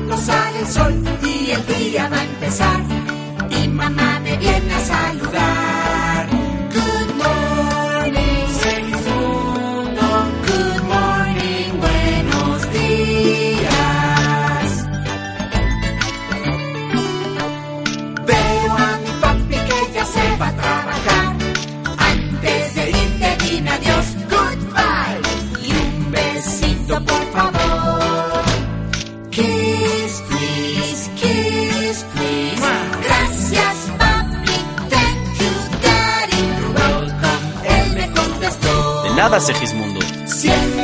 cuando sale el sol y el día va a empezar. Y mamá me viene a saludar. Good morning, Segismundo. Good morning, buenos días. Veo a mi papi que ya se va a trabajar. Antes de irte dime adiós, goodbye. Y un besito por favor. Kiss, please, kiss, please. Gracias, papi, thank you, daddy. You're welcome, él me contestó. De nada, Segismundo. Siempre